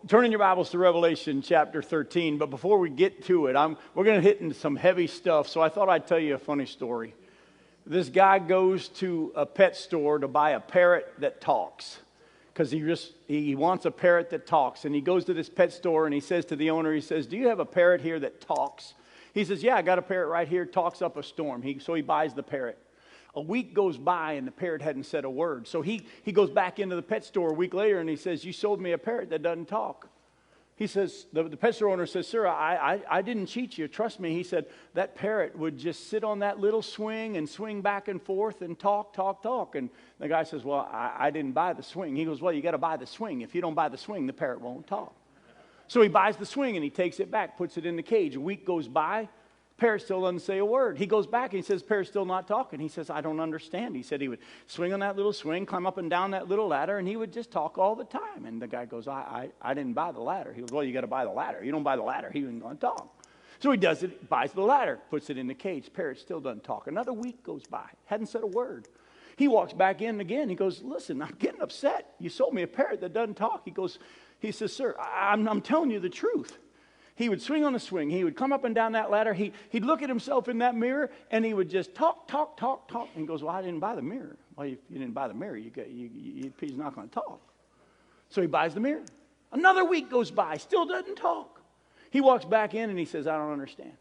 Turn in your Bibles to Revelation chapter 13, but before we get to it, we're going to hit into some heavy stuff, so I thought I'd tell you a funny story. This guy goes to a pet store to buy a parrot that talks, because he wants a parrot that talks, and he goes to this pet store and he says to the owner, he says, "Do you have a parrot here that talks?" He says, "Yeah, I got a parrot right here, talks up a storm." So he buys the parrot. A week goes by and the parrot hadn't said a word. So he goes back into the pet store a week later and he says, "You sold me a parrot that doesn't talk." He says, the pet store owner says, "Sir, I didn't cheat you. Trust me." He said, "That parrot would just sit on that little swing and swing back and forth and talk. And the guy says, "Well, I didn't buy the swing." He goes, "Well, you got to buy the swing. If you don't buy the swing, the parrot won't talk." So he buys the swing and he takes it back, puts it in the cage. A week goes by. Parrot still doesn't say a word. He goes back and he says, "Parrot's still not talking." He says, "I don't understand." He said he would swing on that little swing, climb up and down that little ladder, and he would just talk all the time. And the guy goes, I didn't buy the ladder." He goes, "Well, you got to buy the ladder. You don't buy the ladder, he ain't going to talk." So he does it, buys the ladder, puts it in the cage. Parrot still doesn't talk. Another week goes by. Hadn't said a word. He walks back in again. He goes, "Listen, I'm getting upset. You sold me a parrot that doesn't talk." He says, "Sir, I'm telling you the truth." He would swing on the swing. He would come up and down that ladder. He'd look at himself in that mirror, and he would just talk. And he goes, "Well, I didn't buy the mirror." "Well, you didn't buy the mirror. He's not going to talk." So he buys the mirror. Another week goes by. Still doesn't talk. He walks back in, and he says, "I don't understand."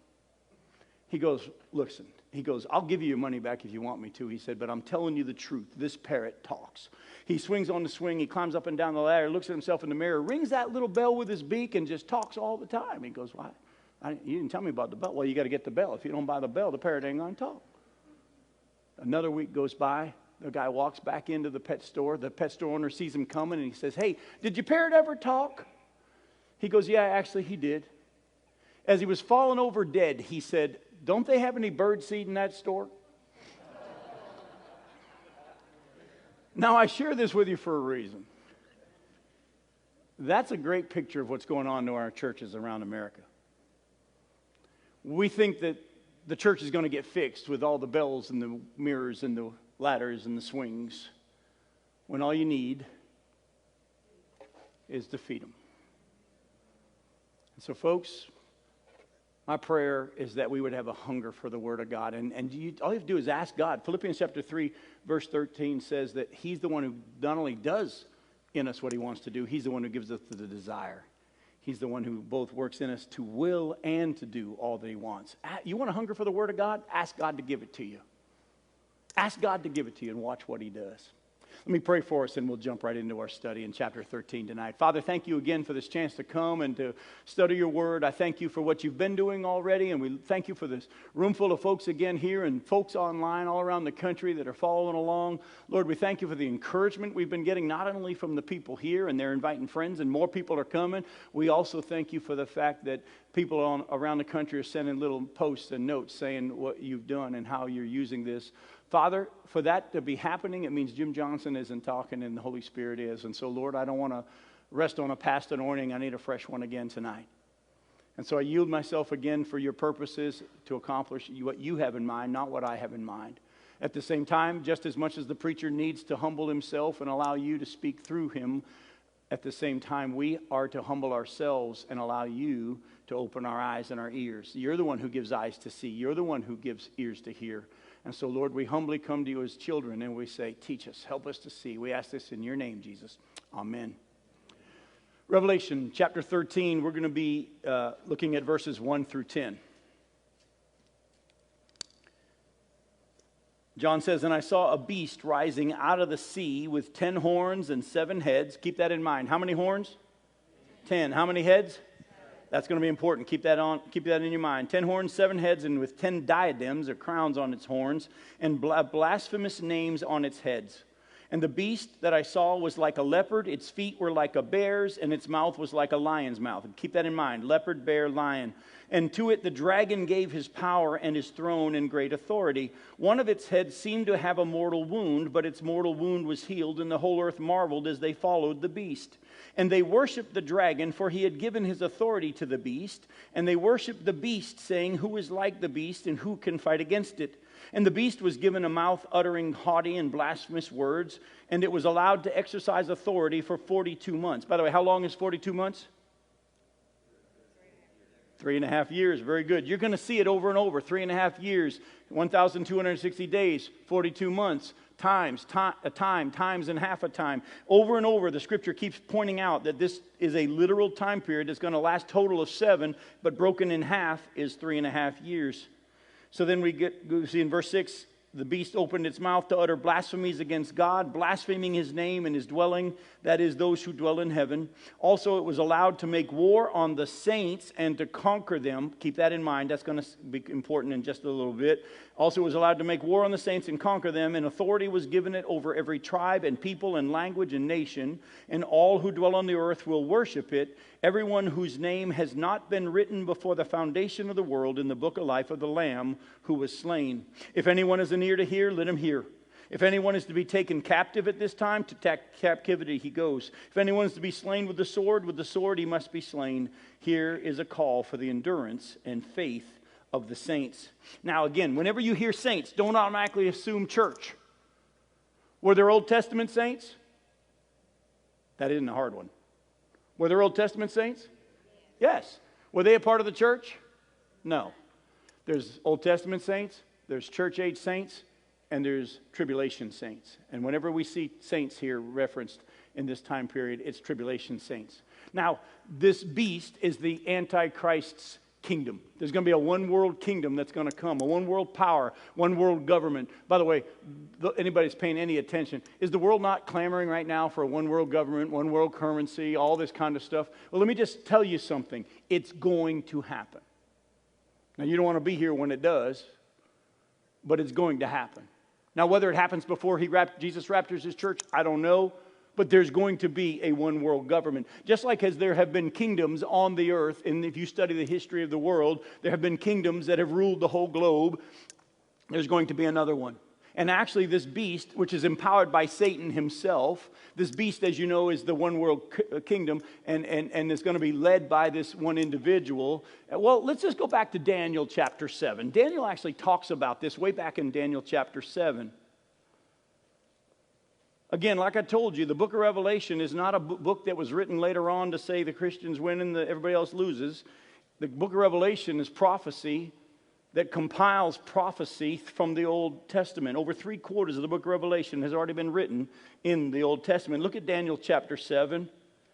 He goes, "Listen." He goes, "I'll give you your money back if you want me to." He said, "But I'm telling you the truth. This parrot talks." He swings on the swing. He climbs up and down the ladder, looks at himself in the mirror, rings that little bell with his beak, and just talks all the time. He goes, "Why? You didn't tell me about the bell." "Well, you got to get the bell. If you don't buy the bell, the parrot ain't going to talk." Another week goes by. The guy walks back into the pet store. The pet store owner sees him coming, and he says, "Hey, did your parrot ever talk?" He goes, "Yeah, actually he did." As he was falling over dead, he said, "Don't they have any bird seed in that store?" Now, I share this with you for a reason. That's a great picture of what's going on in our churches around America. We think that the church is going to get fixed with all the bells and the mirrors and the ladders and the swings, when all you need is to feed them. And so, folks, my prayer is that we would have a hunger for the Word of God. And all you have to do is ask God. Philippians chapter 3, verse 13 says that He's the one who not only does in us what He wants to do, He's the one who gives us the desire. He's the one who both works in us to will and to do all that He wants. You want to hunger for the Word of God? Ask God to give it to you. Ask God to give it to you and watch what He does. Let me pray for us and we'll jump right into our study in chapter 13 tonight. Father, thank you again for this chance to come and to study your word. I thank you for what you've been doing already, and we thank you for this room full of folks again here and folks online all around the country that are following along. Lord, we thank you for the encouragement we've been getting, not only from the people here, and they're inviting friends and more people are coming. We also thank you for the fact that people around the country are sending little posts and notes saying what you've done and how you're using this. Father, for that to be happening, it means Jim Johnson isn't talking and the Holy Spirit is. And so, Lord, I don't want to rest on a past anointing. I need a fresh one again tonight. And so I yield myself again for your purposes to accomplish what you have in mind, not what I have in mind. At the same time, just as much as the preacher needs to humble himself and allow you to speak through him, at the same time, we are to humble ourselves and allow you to open our eyes and our ears. You're the one who gives eyes to see. You're the one who gives ears to hear. And so, Lord, we humbly come to you as children and we say, teach us, help us to see. We ask this in your name, Jesus. Amen. Revelation chapter 13, we're going to be looking at verses 1 through 10. John says, "And I saw a beast rising out of the sea with 10 horns and 7 heads." Keep that in mind. How many horns? 10. How many heads? That's going to be important. Keep that in your mind. 10 horns, 7 heads, and with 10 diadems or crowns on its horns, and blasphemous names on its heads. And the beast that I saw was like a leopard, its feet were like a bear's, and its mouth was like a lion's mouth. And keep that in mind. Leopard, bear, lion. And to it the dragon gave his power and his throne and great authority. One of its heads seemed to have a mortal wound, but its mortal wound was healed, and the whole earth marveled as they followed the beast. And they worshipped the dragon, for he had given his authority to the beast. And they worshipped the beast, saying, "Who is like the beast, and who can fight against it?" And the beast was given a mouth uttering haughty and blasphemous words, and it was allowed to exercise authority for 42 months. By the way, how long is 42 months? 3.5 years, very good. You're going to see it over and over. 3.5 years, 1,260 days, 42 months, times and half a time. Over and over, the scripture keeps pointing out that this is a literal time period that's going to last total of 7, but broken in half is 3.5 years. So then we see in verse 6, the beast opened its mouth to utter blasphemies against God, blaspheming his name and his dwelling, that is, those who dwell in heaven. Also, it was allowed to make war on the saints and to conquer them. Keep that in mind. That's going to be important in just a little bit. Also, it was allowed to make war on the saints and conquer them, and authority was given it over every tribe and people and language and nation, and all who dwell on the earth will worship it, everyone whose name has not been written before the foundation of the world in the book of life of the Lamb who was slain. If anyone has an ear to hear, let him hear. If anyone is to be taken captive at this time, to captivity he goes. If anyone is to be slain with the sword he must be slain. Here is a call for the endurance and faith of the saints. Now again, whenever you hear saints, don't automatically assume church. Were there Old Testament saints? That isn't a hard one. Were there Old Testament saints? Yes. Were they a part of the church? No. There's Old Testament saints, there's church age saints, and there's tribulation saints. And whenever we see saints here referenced in this time period, it's tribulation saints. Now, this beast is the Antichrist's kingdom. There's going to be a one world kingdom that's going to come, a one world power, one world government. By the way, anybody's paying any attention, is the world not clamoring right now for a one world government, one world currency, all this kind of stuff? Well, let me just tell you something. It's going to happen. Now, you don't want to be here when it does, but it's going to happen. Now, whether it happens before Jesus raptures his church, I don't know. But there's going to be a one world government. Just like as there have been kingdoms on the earth, and if you study the history of the world, there have been kingdoms that have ruled the whole globe. There's going to be another one. And actually this beast, which is empowered by Satan himself, this beast, as you know, is the one world kingdom, and is going to be led by this one individual. Well, let's just go back to Daniel chapter 7. Daniel actually talks about this way back in Daniel chapter 7. Again, like I told you, the book of Revelation is not a book that was written later on to say the Christians win and everybody else loses. The book of Revelation is prophecy that compiles prophecy from the Old Testament. Over 3/4 of the book of Revelation has already been written in the Old Testament. Look at Daniel chapter 7.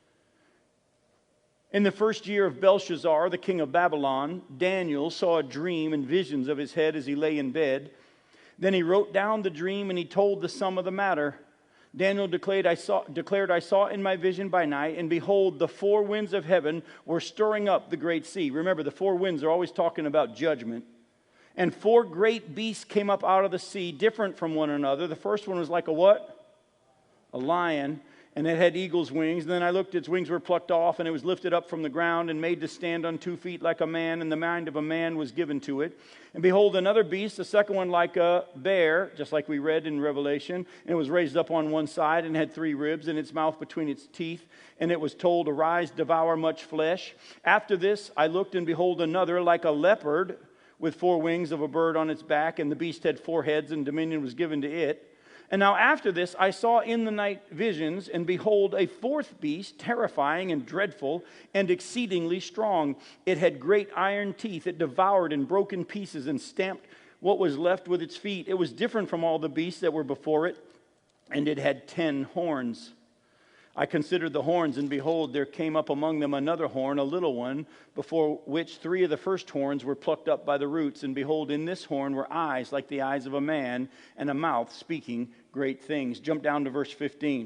In the first year of Belshazzar, the king of Babylon, Daniel saw a dream and visions of his head as he lay in bed. Then he wrote down the dream and he told the sum of the matter. Daniel declared, I saw in my vision by night, and behold, the 4 winds of heaven were stirring up the great sea. Remember, the 4 winds are always talking about judgment. And 4 great beasts came up out of the sea, different from one another. The first one was like a what? A lion. And it had eagle's wings. And then I looked, its wings were plucked off, and it was lifted up from the ground and made to stand on 2 feet like a man, and the mind of a man was given to it. And behold, another beast, the second one like a bear, just like we read in Revelation, and it was raised up on one side and had 3 ribs in its mouth between its teeth. And it was told, arise, devour much flesh. After this I looked, and behold, another like a leopard with 4 wings of a bird on its back, and the beast had 4 heads, and dominion was given to it. And now after this, I saw in the night visions, and behold, a 4th beast, terrifying and dreadful and exceedingly strong. It had great iron teeth. It devoured and broke in pieces and stamped what was left with its feet. It was different from all the beasts that were before it, and it had 10 horns. I considered the horns, and behold, there came up among them another horn, a little one, before which 3 of the first horns were plucked up by the roots. And behold, in this horn were eyes like the eyes of a man, and a mouth speaking great things. Jump down to verse 15.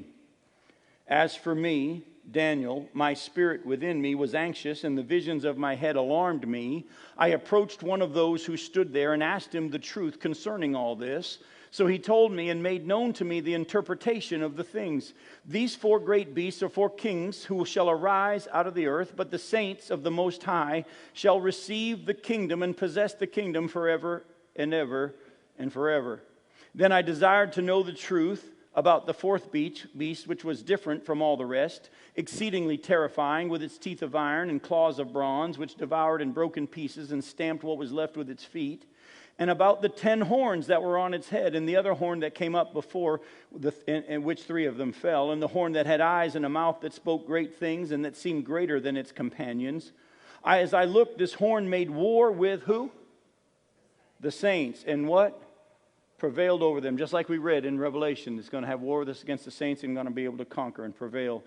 As for me, Daniel, my spirit within me was anxious, and the visions of my head alarmed me. I approached one of those who stood there and asked him the truth concerning all this. So he told me and made known to me the interpretation of the things. These 4 great beasts are 4 kings who shall arise out of the earth, but the saints of the Most High shall receive the kingdom and possess the kingdom forever and ever and forever. Then I desired to know the truth about the 4th beast, which was different from all the rest, exceedingly terrifying, with its teeth of iron and claws of bronze, which devoured and broke in pieces and stamped what was left with its feet. And about the 10 horns that were on its head, and the other horn that came up before, in which 3 of them fell, and the horn that had eyes and a mouth that spoke great things and that seemed greater than its companions. As I looked, this horn made war with who? The saints. And what? Prevailed over them. Just like we read in Revelation, it's going to have war with us against the saints and going to be able to conquer and prevail.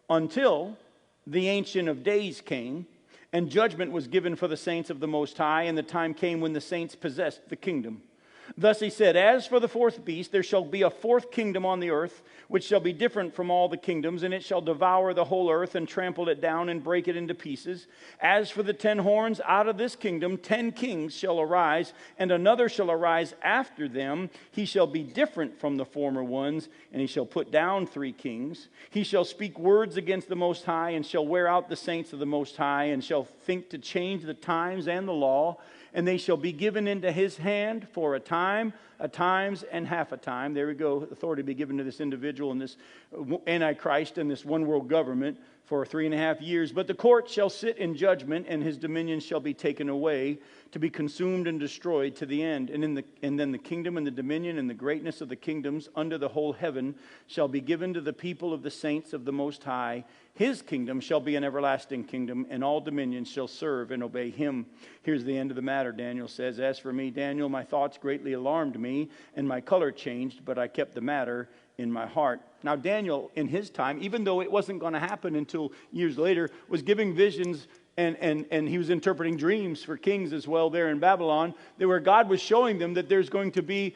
Until the Ancient of Days came, and judgment was given for the saints of the Most High, and the time came when the saints possessed the kingdom. Thus he said, as for the fourth beast, there shall be a fourth kingdom on the earth, which shall be different from all the kingdoms, and it shall devour the whole earth, and trample it down, and break it into pieces. As for the 10 horns, out of this kingdom 10 kings shall arise, and another shall arise after them. He shall be different from the former ones, and he shall put down 3 kings. He shall speak words against the Most High, and shall wear out the saints of the Most High, and shall think to change the times and the law. And they shall be given into his hand for a time, a times, and half a time. There we go. Authority be given to this individual and this Antichrist and this one world government for 3.5 years. But the court shall sit in judgment, and his dominion shall be taken away, to be consumed and destroyed to the end. And then the kingdom and the dominion and the greatness of the kingdoms under the whole heaven shall be given to the people of the saints of the Most High. His kingdom shall be an everlasting kingdom, and all dominions shall serve and obey him. Here's the end of the matter, Daniel says. As for me, Daniel, my thoughts greatly alarmed me, and my color changed, but I kept the matter in my heart. Now, Daniel, in his time, even though it wasn't going to happen until years later, was giving visions and he was interpreting dreams for kings as well there in Babylon, where God was showing them that there's going to be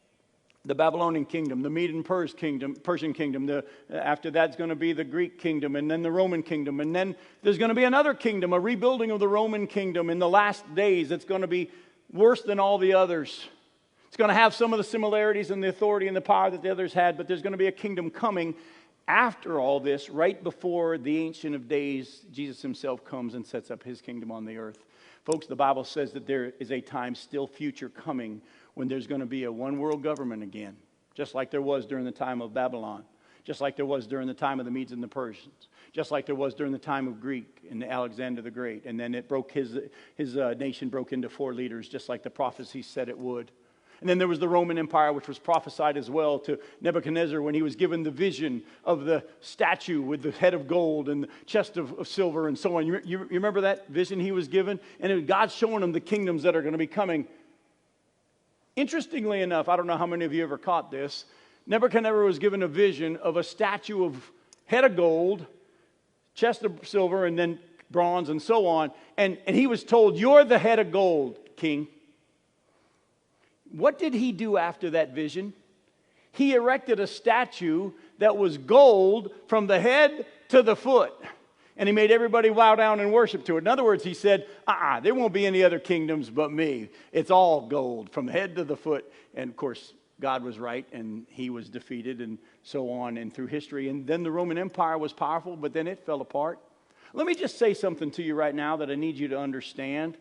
the Babylonian kingdom, the Persian kingdom. After that's going to be the Greek kingdom, and then the Roman kingdom. And then there's going to be another kingdom, a rebuilding of the Roman kingdom in the last days. It's going to be worse than all the others. It's going to have some of the similarities and the authority and the power that the others had, but there's going to be a kingdom coming after all this, right before the Ancient of Days. Jesus himself comes and sets up his kingdom on the earth. Folks, the Bible says that there is a time still future coming when there's going to be a one world government again, just like there was during the time of Babylon, just like there was during the time of the Medes and the Persians, just like there was during the time of Greek and Alexander the Great. And then it broke his nation broke into 4 leaders, just like the prophecy said it would. And then there was the Roman Empire, which was prophesied as well to Nebuchadnezzar when he was given the vision of the statue with the head of gold and the chest of silver and so on. You remember that vision he was given? And God's showing him the kingdoms that are going to be coming. Interestingly enough, I don't know how many of you ever caught this, Nebuchadnezzar was given a vision of a statue of head of gold, chest of silver, and then bronze and so on. And he was told, you're the head of gold, king. What did he do after that vision? He erected a statue that was gold from the head to the foot. And he made everybody bow down and worship to it. In other words, he said, there won't be any other kingdoms but me. It's all gold from the head to the foot. And of course, God was right, and he was defeated, and so on, and through history. And then the Roman Empire was powerful, but then it fell apart. Let me just say something to you right now that I need you to understand.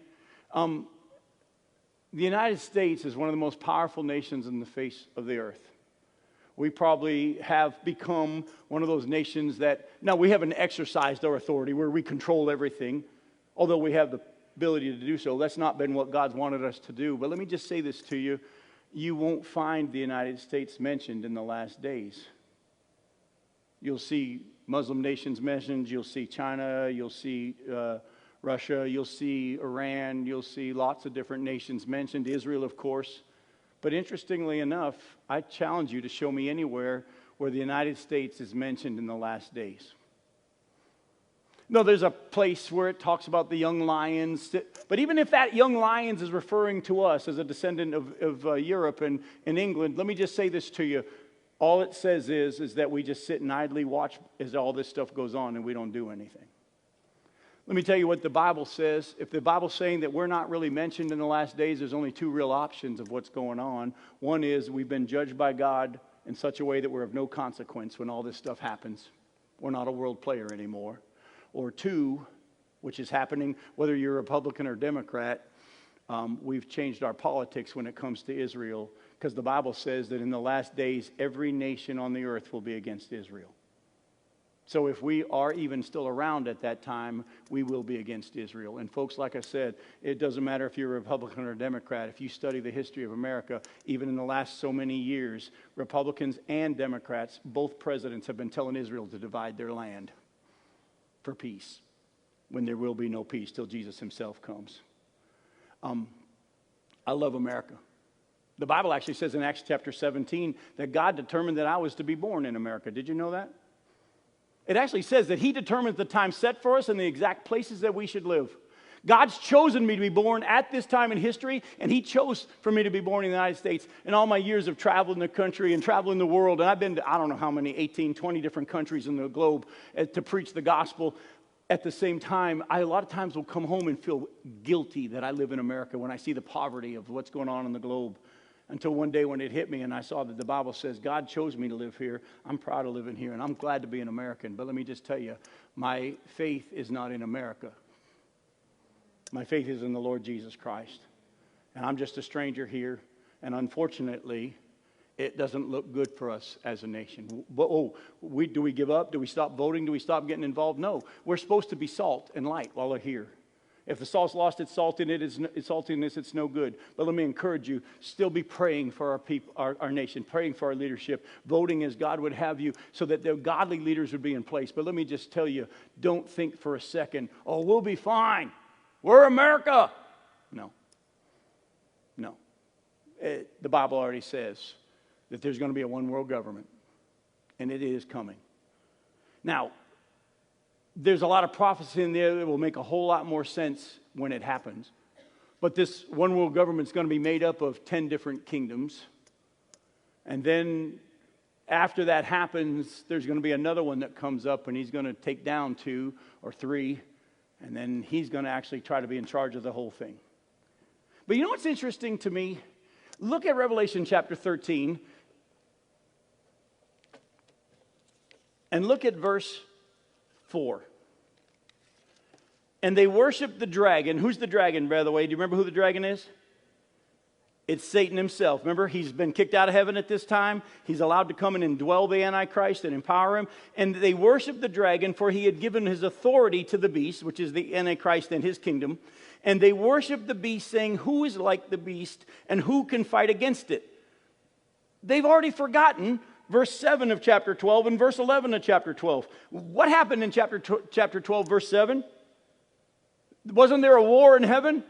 The United States is one of the most powerful nations in the face of the earth. We probably have become one of those nations that, now we haven't exercised our authority where we control everything, although we have the ability to do so. That's not been what God's wanted us to do. But let me just say this to you. You won't find the United States mentioned in the last days. You'll see Muslim nations mentioned. You'll see China. You'll see Russia, you'll see Iran, you'll see lots of different nations mentioned, Israel, of course. But interestingly enough, I challenge you to show me anywhere where the United States is mentioned in the last days. No, there's a place where it talks about the young lions, but even if that young lions is referring to us as a descendant of Europe and England, let me just say this to you. All it says is that we just sit and idly watch as all this stuff goes on and we don't do anything. Let me tell you what the Bible says. If the Bible's saying that we're not really mentioned in the last days, there's only 2 real options of what's going on. One is we've been judged by God in such a way that we're of no consequence when all this stuff happens. We're not a world player anymore. Or 2, which is happening whether you're Republican or Democrat, we've changed our politics when it comes to Israel, because the Bible says that in the last days, every nation on the earth will be against Israel. So if we are even still around at that time, we will be against Israel. And folks, like I said, it doesn't matter if you're a Republican or a Democrat. If you study the history of America, even in the last so many years, Republicans and Democrats, both presidents have been telling Israel to divide their land for peace. when there will be no peace till Jesus himself comes. I love America. The Bible actually says in Acts chapter 17 that God determined that I was to be born in America. Did you know that? It actually says that he determines the time set for us and the exact places that we should live. God's chosen me to be born at this time in history, and he chose for me to be born in the United States. In all my years of traveling the country and traveling the world, and I've been to, I don't know how many, 18, 20 different countries in the globe to preach the gospel. At the same time, I a lot of times will come home and feel guilty that I live in America when I see the poverty of what's going on in the globe. Until one day when it hit me and I saw that the Bible says God chose me to live here. I'm proud of living here, and I'm glad to be an American. But let me just tell you, my faith is not in America. My faith is in the Lord Jesus Christ. And I'm just a stranger here. And unfortunately, it doesn't look good for us as a nation. Do we give up? Do we stop voting? Do we stop getting involved? No. We're supposed to be salt and light while we're here. If the salt's lost its saltiness, it's no good. But let me encourage you, still be praying for our people, our nation, praying for our leadership, voting as God would have you so that the godly leaders would be in place. But let me just tell you, don't think for a second, oh, we'll be fine. We're America. No. The Bible already says that there's going to be a one world government, and it is coming. Now, there's a lot of prophecy in there that will make a whole lot more sense when it happens. But this one world government is going to be made up of 10 different kingdoms. And then after that happens, there's going to be another one that comes up, and he's going to take down 2 or 3. And then he's going to actually try to be in charge of the whole thing. But you know what's interesting to me? Look at Revelation chapter 13. And look at verse 4. And they worship the dragon. Who's the dragon, by the way? Do you remember who the dragon is? It's Satan himself. Remember, he's been kicked out of heaven at this time. He's allowed to come and indwell the Antichrist and empower him. And they worship the dragon, for he had given his authority to the beast, which is the Antichrist and his kingdom. And they worship the beast, saying, who is like the beast, and who can fight against it? They've already forgotten verse 7 of chapter 12 and verse 11 of chapter 12. What happened in chapter 12, verse 7? Wasn't there a war in heaven?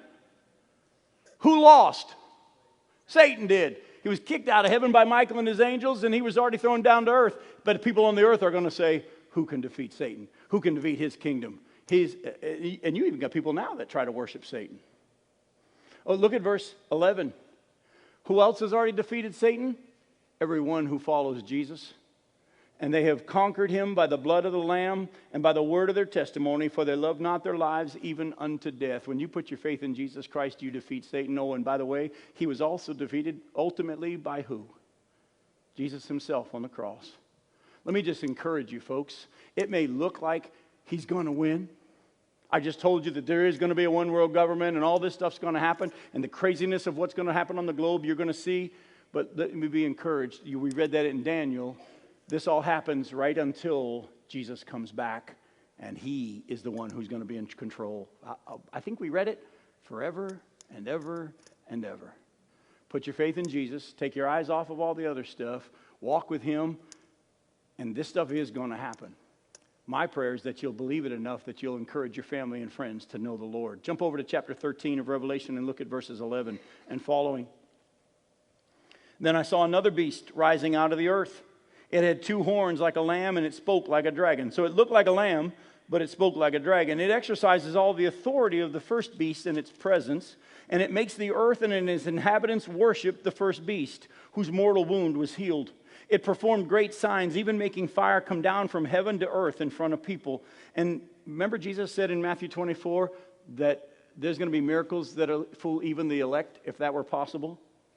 Who lost? Satan did. He was kicked out of heaven by Michael and his angels, and he was already thrown down to earth. But people on the earth are going to say, who can defeat Satan? Who can defeat his kingdom? And you even got people now that try to worship Satan. Oh, look at verse 11. Who else has already defeated Satan? Everyone who follows Jesus. And they have conquered him by the blood of the Lamb and by the word of their testimony, for they love not their lives even unto death. When you put your faith in Jesus Christ, you defeat Satan. Oh, and by the way, he was also defeated ultimately by who? Jesus himself on the cross. Let me just encourage you, folks. It may look like he's going to win. I just told you that there is going to be a one world government and all this stuff's going to happen. And the craziness of what's going to happen on the globe, you're going to see. But let me be encouraged. We read that in Daniel. This all happens right until Jesus comes back, and he is the one who's going to be in control. I think we read it forever and ever and ever. Put your faith in Jesus. Take your eyes off of all the other stuff. Walk with him, and this stuff is going to happen. My prayer is that you'll believe it enough that you'll encourage your family and friends to know the Lord. Jump over to chapter 13 of Revelation and look at verses 11 and following. Then I saw another beast rising out of the earth. It had 2 horns like a lamb, and it spoke like a dragon. So it looked like a lamb, but it spoke like a dragon. It exercises all the authority of the first beast in its presence, and it makes the earth and its inhabitants worship the first beast, whose mortal wound was healed. It performed great signs, even making fire come down from heaven to earth in front of people. And remember Jesus said in Matthew 24 that there's going to be miracles that will fool even the elect, if that were possible?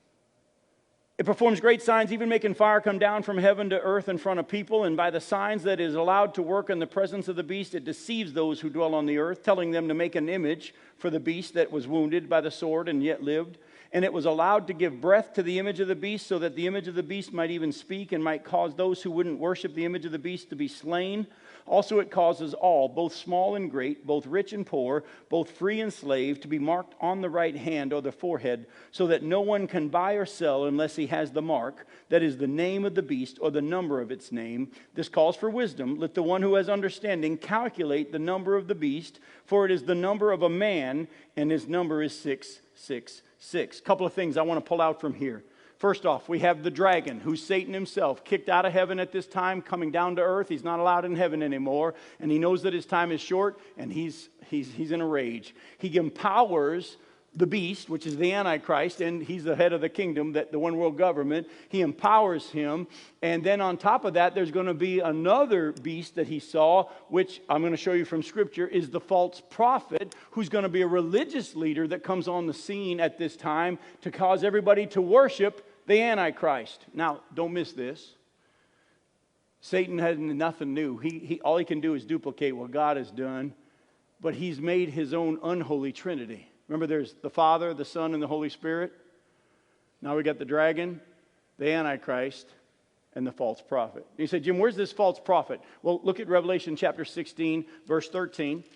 It performs great signs, even making fire come down from heaven to earth in front of people. And by the signs that is allowed to work in the presence of the beast, it deceives those who dwell on the earth, telling them to make an image for the beast that was wounded by the sword and yet lived. And it was allowed to give breath to the image of the beast, so that the image of the beast might even speak and might cause those who wouldn't worship the image of the beast to be slain. Also it causes all, both small and great, both rich and poor, both free and slave, to be marked on the right hand or the forehead, so that no one can buy or sell unless he has the mark, that is the name of the beast or the number of its name. This calls for wisdom. Let the one who has understanding calculate the number of the beast, for it is the number of a man, and his number is 666. Couple of things I want to pull out from here. First off, we have the dragon, who's Satan himself, kicked out of heaven at this time, coming down to earth. He's not allowed in heaven anymore, and he knows that his time is short, and he's in a rage. He empowers the beast, which is the Antichrist, and he's the head of the kingdom, the one world government. He empowers him, and then on top of that, there's going to be another beast that he saw, which I'm going to show you from Scripture, is the false prophet, who's going to be a religious leader that comes on the scene at this time to cause everybody to worship the Antichrist. Now, don't miss this. Satan has nothing new. All he can do is duplicate what God has done, but he's made his own unholy trinity. Remember, there's the Father, the Son, and the Holy Spirit. Now we got the dragon, the Antichrist, and the false prophet. You say, Jim, where's this false prophet? Well, look at Revelation chapter 16, verse 13.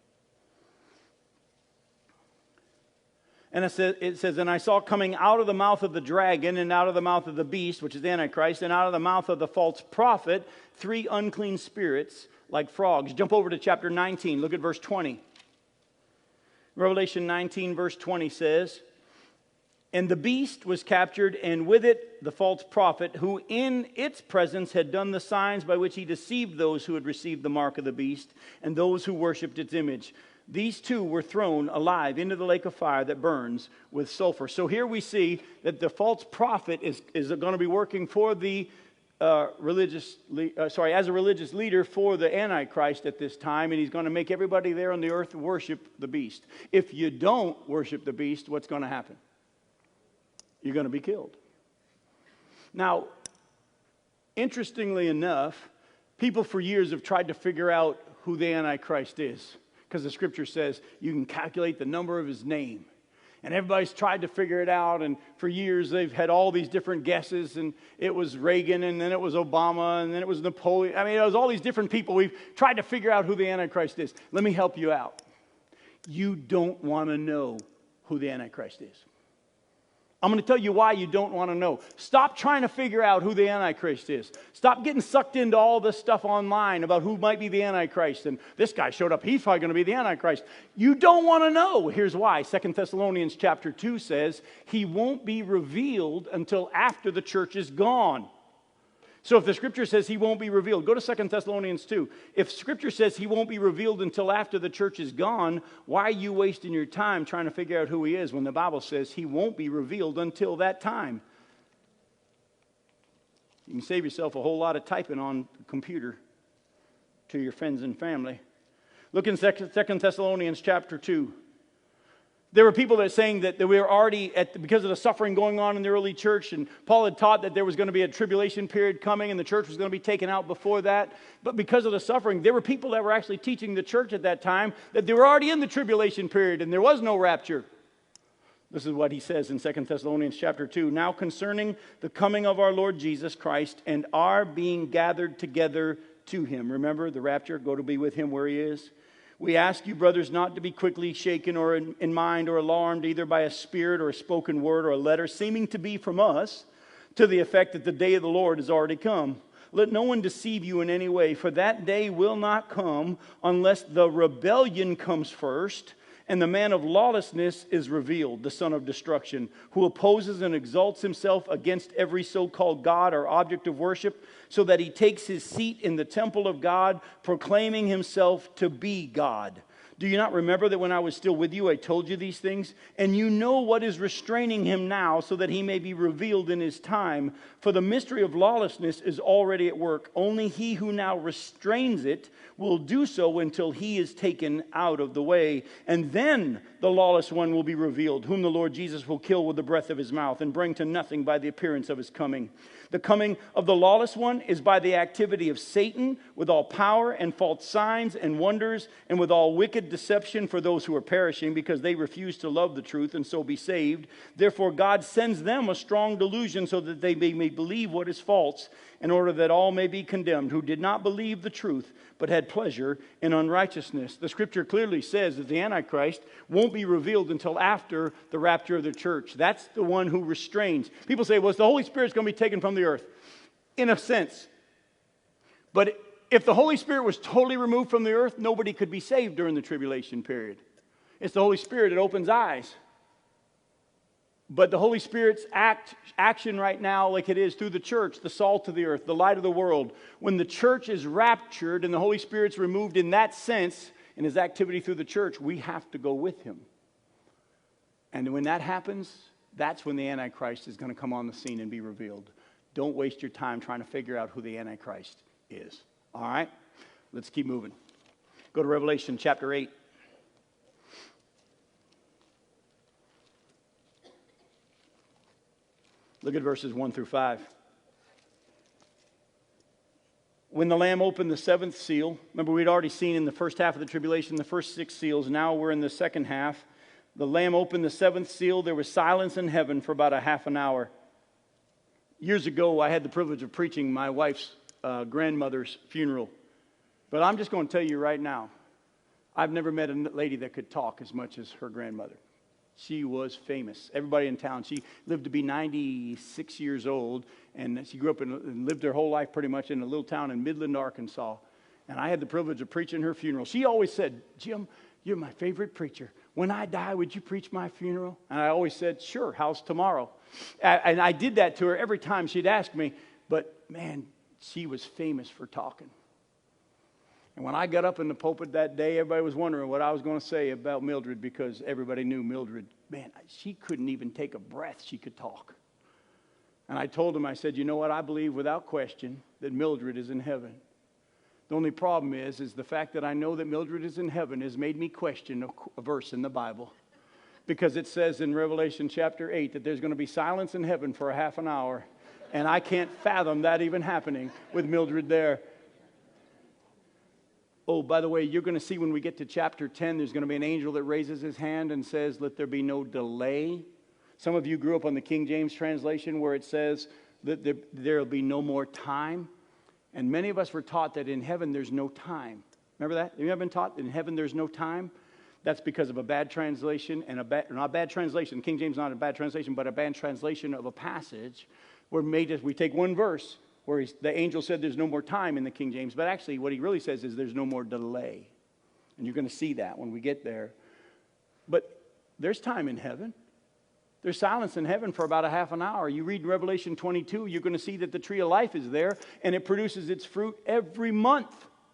And it says, and I saw coming out of the mouth of the dragon, and out of the mouth of the beast, which is the Antichrist, and out of the mouth of the false prophet, 3 unclean spirits like frogs. Jump over to chapter 19. Look at verse 20. Revelation 19, verse 20 says, and the beast was captured, and with it the false prophet, who in its presence had done the signs by which he deceived those who had received the mark of the beast, and those who worshipped its image. These two were thrown alive into the lake of fire that burns with sulfur. So here we see that the false prophet is going to be working for the as a religious leader for the Antichrist at this time, and he's going to make everybody there on the earth worship the beast. If you don't worship the beast, what's going to happen? You're going to be killed. Now, interestingly enough, people for years have tried to figure out who the Antichrist is, because the Scripture says you can calculate the number of his name. And everybody's tried to figure it out, and for years they've had all these different guesses, and it was Reagan, and then it was Obama, and then it was Napoleon. I mean, it was all these different people. We've tried to figure out who the Antichrist is. Let me help you out. You don't want to know who the Antichrist is. I'm going to tell you why you don't want to know. Stop trying to figure out who the Antichrist is. Stop getting sucked into all this stuff online about who might be the Antichrist. And this guy showed up, he's probably going to be the Antichrist. You don't want to know. Here's why. 2 Thessalonians chapter 2 says, he won't be revealed until after the church is gone. So if the Scripture says he won't be revealed, go to 2 Thessalonians 2. If Scripture says he won't be revealed until after the church is gone, why are you wasting your time trying to figure out who he is when the Bible says he won't be revealed until that time? You can save yourself a whole lot of typing on the computer to your friends and family. Look in 2 Thessalonians chapter 2. There were people that were saying that we were already, because of the suffering going on in the early church, and Paul had taught that there was going to be a tribulation period coming and the church was going to be taken out before that. But because of the suffering, there were people that were actually teaching the church at that time that they were already in the tribulation period and there was no rapture. This is what he says in 2 Thessalonians chapter 2. Now concerning the coming of our Lord Jesus Christ and our being gathered together to him. Remember the rapture, go to be with him where he is. We ask you, brothers, not to be quickly shaken or in mind or alarmed either by a spirit or a spoken word or a letter seeming to be from us to the effect that the day of the Lord has already come. Let no one deceive you in any way, for that day will not come unless the rebellion comes first and the man of lawlessness is revealed, the son of destruction, who opposes and exalts himself against every so-called God or object of worship, so that he takes his seat in the temple of God, proclaiming himself to be God. Do you not remember that when I was still with you, I told you these things? And you know what is restraining him now, so that he may be revealed in his time. For the mystery of lawlessness is already at work. Only he who now restrains it will do so until he is taken out of the way. And then the lawless one will be revealed, whom the Lord Jesus will kill with the breath of his mouth and bring to nothing by the appearance of his coming. The coming of the lawless one is by the activity of Satan with all power and false signs and wonders and with all wicked deception for those who are perishing because they refuse to love the truth and so be saved. Therefore God sends them a strong delusion so that they may believe what is false, in order that all may be condemned who did not believe the truth but had pleasure in unrighteousness. The scripture clearly says that the Antichrist won't be revealed until after the rapture of the church. That's the one who restrains. People say, well, the Holy Spirit's going to be taken from the earth. In a sense. But if the Holy Spirit was totally removed from the earth, nobody could be saved during the tribulation period. It's the Holy Spirit that opens eyes. But the Holy Spirit's action right now, like it is through the church, the salt of the earth, the light of the world, when the church is raptured and the Holy Spirit's removed in that sense, in his activity through the church, we have to go with him. And when that happens, that's when the Antichrist is going to come on the scene and be revealed. Don't waste your time trying to figure out who the Antichrist is. All right? Let's keep moving. Go to Revelation chapter 8. Look at verses 1 through 5. When the Lamb opened the seventh seal, remember we'd already seen in the first half of the tribulation the first 6 seals. Now we're in the second half. The Lamb opened the seventh seal. There was silence in heaven for about a half an hour. Years ago, I had the privilege of preaching my wife's grandmother's funeral. But I'm just going to tell you right now, I've never met a lady that could talk as much as her grandmother. She was famous. Everybody in town. She lived to be 96 years old, and she grew up and lived her whole life pretty much in a little town in Midland, Arkansas. And I had the privilege of preaching her funeral. She always said, Jim, you're my favorite preacher. When I die, would you preach my funeral? And I always said, sure, how's tomorrow? And I did that to her every time she'd ask me. But, man, she was famous for talking. And when I got up in the pulpit that day, everybody was wondering what I was going to say about Mildred, because everybody knew Mildred. Man, she couldn't even take a breath. She could talk. And I told them, I said, you know what? I believe without question that Mildred is in heaven. The only problem is the fact that I know that Mildred is in heaven has made me question a verse in the Bible. Because it says in Revelation chapter 8 that there's going to be silence in heaven for a half an hour. And I can't fathom that even happening with Mildred there. Oh, by the way, you're going to see when we get to chapter 10, there's going to be an angel that raises his hand and says, let there be no delay. Some of you grew up on the King James translation where it says that there will be no more time. And many of us were taught that in heaven there's no time. Remember that? Have you ever been taught that in heaven there's no time? That's because of a bad translation, and not bad translation. King James is not a bad translation, but a bad translation of a passage where we take one verse where the angel said there's no more time in the King James, but actually what he really says is there's no more delay. And you're going to see that when we get there. But there's time in heaven. There's silence in heaven for about a half an hour. You read Revelation 22, you're going to see that the tree of life is there, and it produces its fruit every month.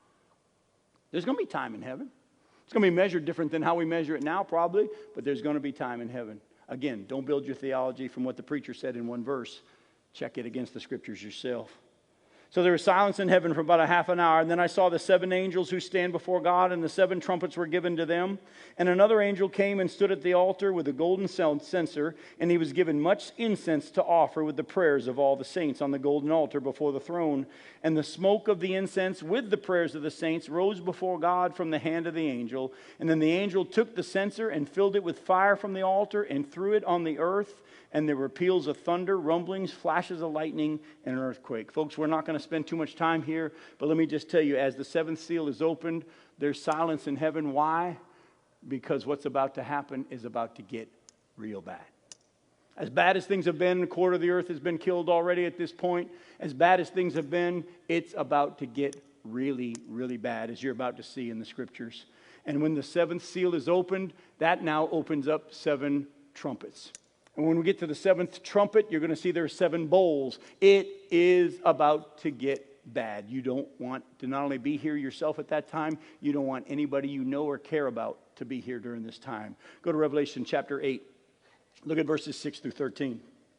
There's going to be time in heaven. It's going to be measured different than how we measure it now, probably, but there's going to be time in heaven. Again, don't build your theology from what the preacher said in one verse. Check it against the scriptures yourself. So there was silence in heaven for about a half an hour. And then I saw the 7 angels who stand before God, and the 7 trumpets were given to them. And another angel came and stood at the altar with a golden censer, and he was given much incense to offer with the prayers of all the saints on the golden altar before the throne. And the smoke of the incense with the prayers of the saints rose before God from the hand of the angel. And then the angel took the censer and filled it with fire from the altar and threw it on the earth. And there were peals of thunder, rumblings, flashes of lightning, and an earthquake. Folks, we're not going to spend too much time here, but let me just tell you, as the 7th seal is opened, there's silence in heaven. Why? Because what's about to happen is about to get real bad. As bad as things have been, a quarter of the earth has been killed already at this point. As bad as things have been, it's about to get really, really bad, as you're about to see in the scriptures. And when the 7th seal is opened, that now opens up 7 trumpets. And when we get to the 7th trumpet, you're going to see there are 7 bowls. It is about to get bad. You don't want to not only be here yourself at that time, you don't want anybody you know or care about to be here during this time. Go to Revelation chapter 8. Look at verses 6 through 13.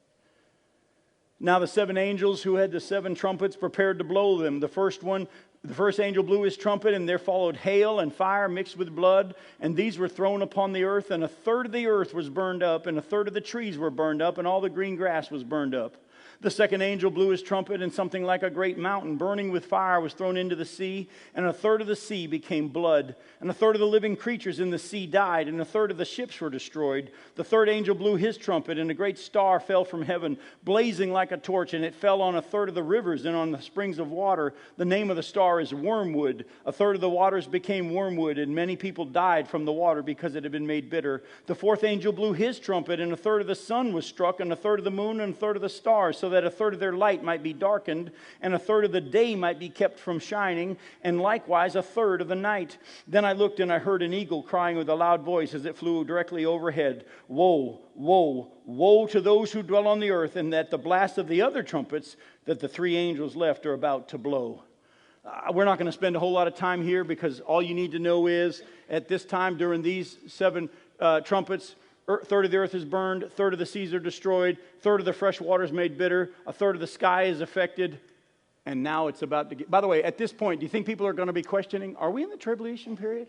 Now the 7 angels who had the 7 trumpets prepared to blow them. The first angel blew his trumpet, and there followed hail and fire mixed with blood, and these were thrown upon the earth, and a third of the earth was burned up, and a third of the trees were burned up, and all the green grass was burned up. The second angel blew his trumpet, and something like a great mountain burning with fire was thrown into the sea, and a third of the sea became blood, and a third of the living creatures in the sea died, and a third of the ships were destroyed. The third angel blew his trumpet, and a great star fell from heaven, blazing like a torch, and it fell on a third of the rivers and on the springs of water. The name of the star is Wormwood. A third of the waters became wormwood, and many people died from the water because it had been made bitter. The fourth angel blew his trumpet, and a third of the sun was struck, and a third of the moon, and a third of the stars, so that a third of their light might be darkened, and a third of the day might be kept from shining, and likewise a third of the night. Then I looked, and I heard an eagle crying with a loud voice as it flew directly overhead, Woe, woe, woe to those who dwell on the earth, and that the blast of the other trumpets that the three angels left are about to blow. We're not going to spend a whole lot of time here, because all you need to know is at this time during these seven trumpets, a third of the earth is burned, a third of the seas are destroyed, a third of the fresh water is made bitter, a third of the sky is affected, and now it's about to get... By the way, at this point, do you think people are going to be questioning, are we in the tribulation period?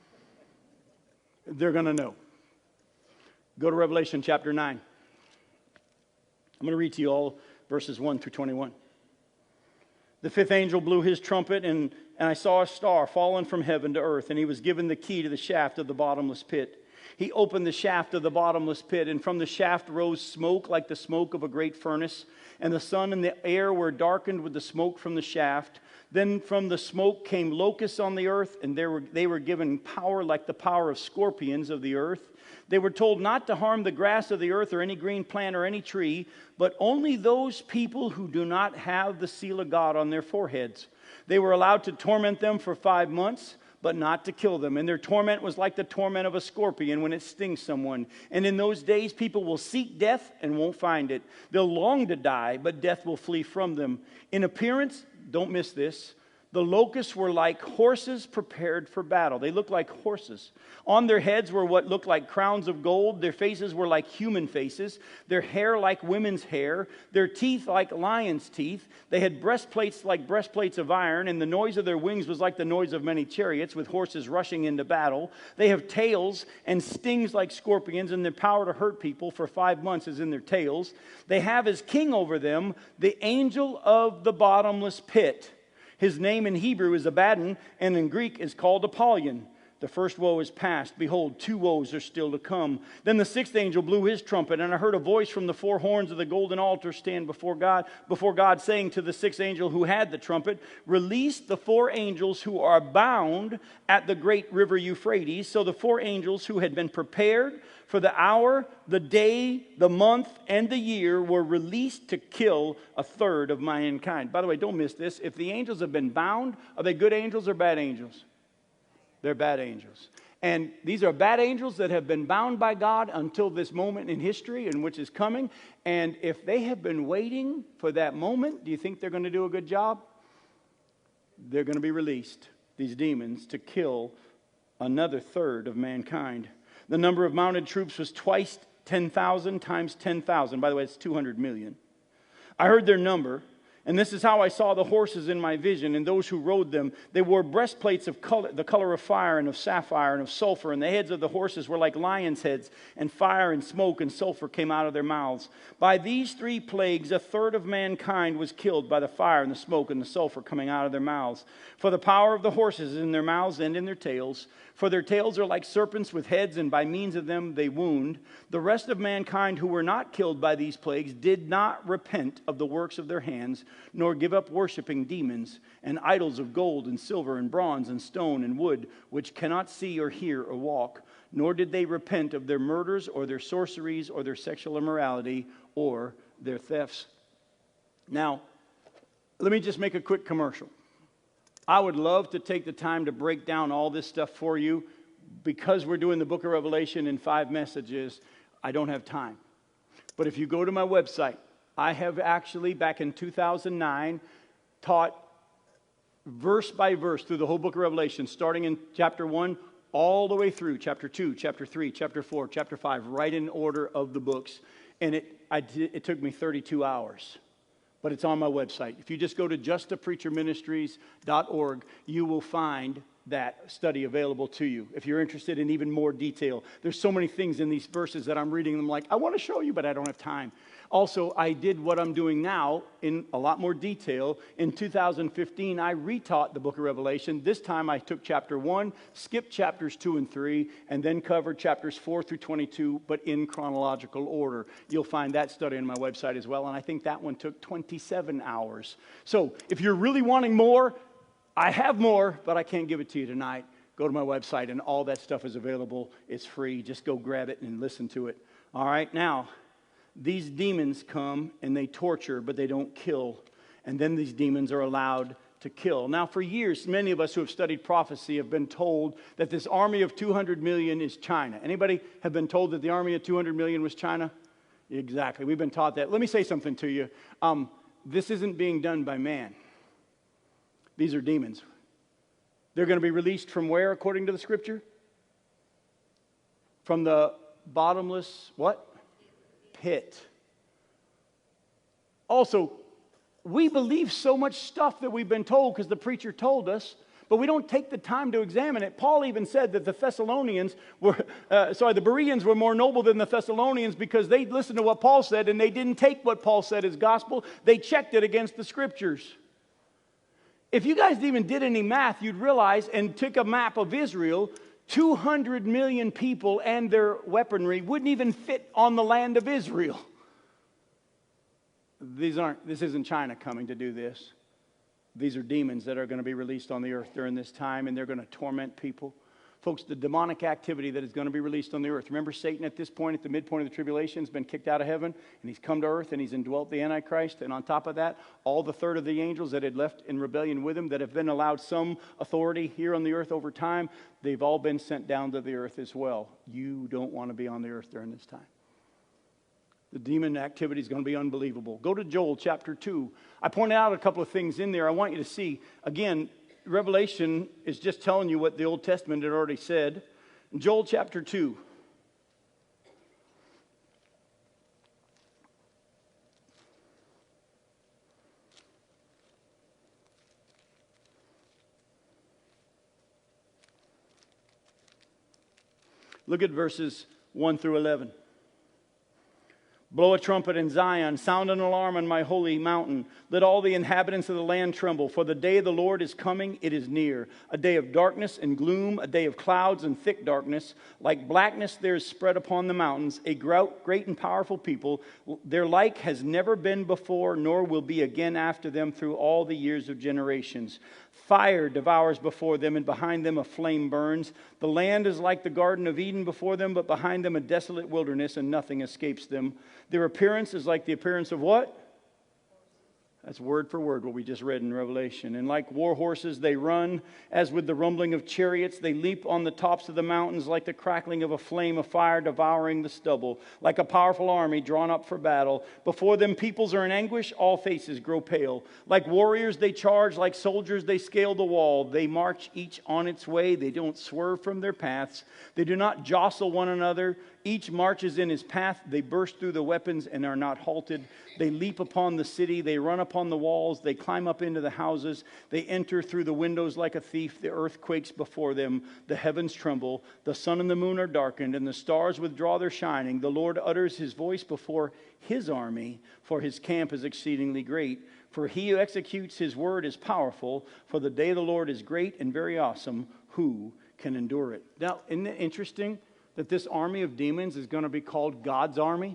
They're going to know. Go to Revelation chapter 9. I'm going to read to you all verses 1 through 21. The fifth angel blew his trumpet, and I saw a star fallen from heaven to earth, and he was given the key to the shaft of the bottomless pit. He opened the shaft of the bottomless pit, and from the shaft rose smoke like the smoke of a great furnace, and the sun and the air were darkened with the smoke from the shaft. Then from the smoke came locusts on the earth, and they were given power like the power of scorpions of the earth. They were told not to harm the grass of the earth or any green plant or any tree, but only those people who do not have the seal of God on their foreheads. They were allowed to torment them for 5 months, but not to kill them. And their torment was like the torment of a scorpion when it stings someone. And in those days, people will seek death and won't find it. They'll long to die, but death will flee from them. In appearance, don't miss this, the locusts were like horses prepared for battle. They looked like horses. On their heads were what looked like crowns of gold. Their faces were like human faces. Their hair like women's hair. Their teeth like lions' teeth. They had breastplates like breastplates of iron, and the noise of their wings was like the noise of many chariots with horses rushing into battle. They have tails and stings like scorpions, and their power to hurt people for 5 months is in their tails. They have as king over them the angel of the bottomless pit. His name in Hebrew is Abaddon, and in Greek is called Apollyon. The first woe is past. Behold, 2 woes are still to come. Then the sixth angel blew his trumpet, and I heard a voice from the 4 horns of the golden altar stand before God, saying to the sixth angel who had the trumpet, Release the 4 angels who are bound at the great river Euphrates. So the 4 angels who had been prepared for the hour, the day, the month, and the year were released to kill a third of mankind. By the way, don't miss this. If the angels have been bound, are they good angels or bad angels? They're bad angels. And these are bad angels that have been bound by God until this moment in history, in which is coming. And if they have been waiting for that moment, do you think they're going to do a good job? They're going to be released, these demons, to kill another third of mankind. The number of mounted troops was twice 10,000 times 10,000. By the way, it's 200 million. I heard their number, and this is how I saw the horses in my vision and those who rode them. They wore breastplates of color, the color of fire and of sapphire and of sulfur, and the heads of the horses were like lions' heads, and fire and smoke and sulfur came out of their mouths. By these 3 plagues, a third of mankind was killed by the fire and the smoke and the sulfur coming out of their mouths. For the power of the horses is in their mouths and in their tails. For their tails are like serpents with heads, and by means of them they wound. The rest of mankind who were not killed by these plagues did not repent of the works of their hands, nor give up worshiping demons and idols of gold and silver and bronze and stone and wood, which cannot see or hear or walk. Nor did they repent of their murders or their sorceries or their sexual immorality or their thefts. Now, let me just make a quick commercial. I would love to take the time to break down all this stuff for you. Because we're doing the book of Revelation in 5 messages, I don't have time. But if you go to my website, I have actually, back in 2009, taught verse by verse through the whole book of Revelation, starting in chapter 1 all the way through chapter 2, chapter 3, chapter 4, chapter 5, right in order of the books. And it took me 32 hours. But it's on my website. If you just go to justapreacherministries.org, you will find that study available to you if you're interested in even more detail. There's so many things in these verses that I'm reading them like, I want to show you, but I don't have time. Also, I did what I'm doing now in a lot more detail. In 2015, I retaught the book of Revelation. This time I took chapter 1, skipped chapters 2 and 3, and then covered chapters 4 through 22, but in chronological order. You'll find that study on my website as well, and I think that one took 27 hours. So if you're really wanting more, I have more, but I can't give it to you tonight. Go to my website, and all that stuff is available. It's free. Just go grab it and listen to it. All right, now, these demons come and they torture, but they don't kill. And then these demons are allowed to kill. Now, for years, many of us who have studied prophecy have been told that this army of 200 million is China. Anybody have been told that the army of 200 million was China? Exactly. We've been taught that. Let me say something to you. This isn't being done by man. These are demons. They're going to be released from where, according to the scripture? From the bottomless, what? Pit. Also, we believe so much stuff that we've been told because the preacher told us, but we don't take the time to examine it. Paul even said that the Bereans were more noble than the Thessalonians because they listened to what Paul said and they didn't take what Paul said as gospel. They checked it against the scriptures. If you guys even did any math, you'd realize, and took a map of Israel, 200 million people and their weaponry wouldn't even fit on the land of Israel. This isn't China coming to do this. These are demons that are going to be released on the earth during this time, and they're going to torment people. Folks, the demonic activity that is going to be released on the earth. Remember, Satan at this point, at the midpoint of the tribulation, has been kicked out of heaven, and he's come to earth, and he's indwelt the Antichrist. And on top of that, all the third of the angels that had left in rebellion with him, that have been allowed some authority here on the earth over time, they've all been sent down to the earth as well. You don't want to be on the earth during this time. The demon activity is going to be unbelievable. Go to Joel chapter 2. I pointed out a couple of things in there I want you to see. Again, Revelation is just telling you what the Old Testament had already said. In Joel chapter 2. Look at verses 1 through 11. Blow a trumpet in Zion, sound an alarm on my holy mountain. Let all the inhabitants of the land tremble, for the day of the Lord is coming, it is near. A day of darkness and gloom, a day of clouds and thick darkness. Like blackness there is spread upon the mountains, a great and powerful people. Their like has never been before, nor will be again after them through all the years of generations. Fire devours before them, and behind them a flame burns. The land is like the Garden of Eden before them, but behind them a desolate wilderness, and nothing escapes them. Their appearance is like the appearance of what? That's word for word what we just read in Revelation. And like war horses, they run as with the rumbling of chariots. They leap on the tops of the mountains like the crackling of a flame of fire devouring the stubble. Like a powerful army drawn up for battle. Before them peoples are in anguish. All faces grow pale. Like warriors they charge. Like soldiers they scale the wall. They march each on its way. They don't swerve from their paths. They do not jostle one another. Each marches in his path. They burst through the weapons and are not halted. They leap upon the city. They run upon the walls. They climb up into the houses. They enter through the windows like a thief. The earth quakes before them. The heavens tremble. The sun and the moon are darkened, and the stars withdraw their shining. The Lord utters his voice before his army, for his camp is exceedingly great. For he who executes his word is powerful. For the day of the Lord is great and very awesome. Who can endure it? Now, isn't it interesting that this army of demons is going to be called God's army?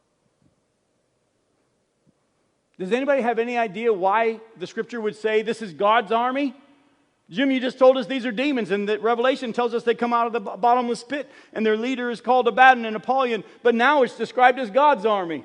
Does anybody have any idea why the scripture would say this is God's army? Jim, you just told us these are demons, and that Revelation tells us they come out of the bottomless pit, and their leader is called Abaddon and Apollyon, but now it's described as God's army.